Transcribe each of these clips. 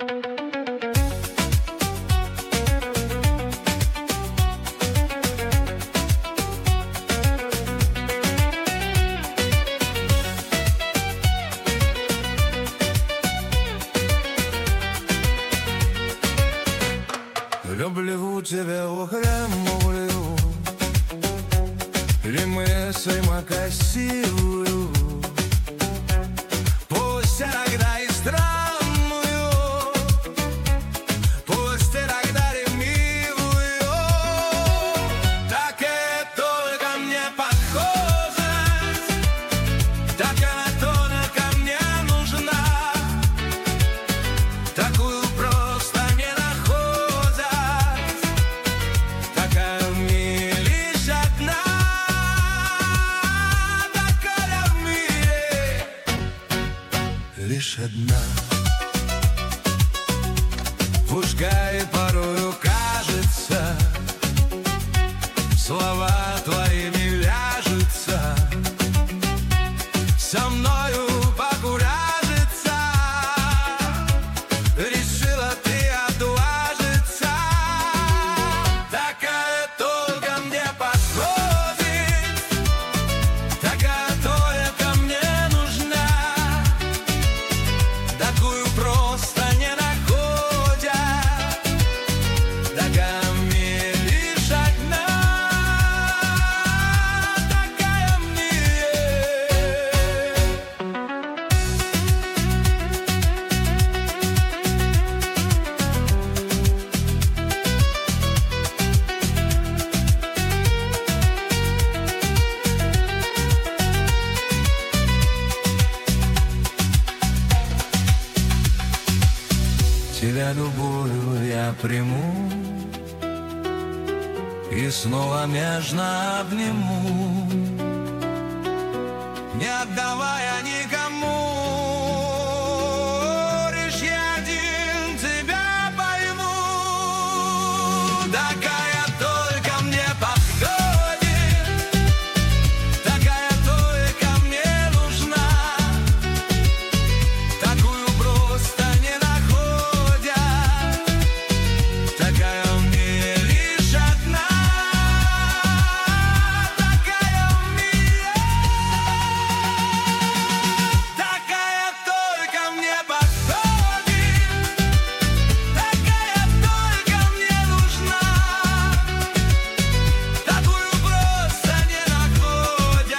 Люблю тебя, ухрямую, и мысль красивую, пусть иногда и странную, пусть иногда ревнивую. Такая только мне похожесть, такая только мне нужна, такую просто не находят, такая в мире лишь одна, такая в мире лишь одна. Пускай порою кажется, слова твоими вяжутся, со мною покуражиться, решила ты отважиться. Такая только мне подходит, такая только мне нужна, такую просто не находят, такая в мире лишь одна, такая в мире. Тебя любую я приму и снова нежно обниму, не отдавая никому. Лишь я один тебя пойму. Такая только мне подходит, такая только мне нужна, такую просто не находят, такая в мире лишь одна, такая в мире. Такая только мне подходит, такая только мне нужна, такую просто не находят,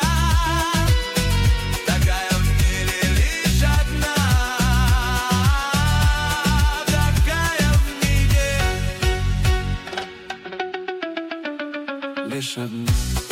такая в мире лишь одна, такая в мире лишь одна.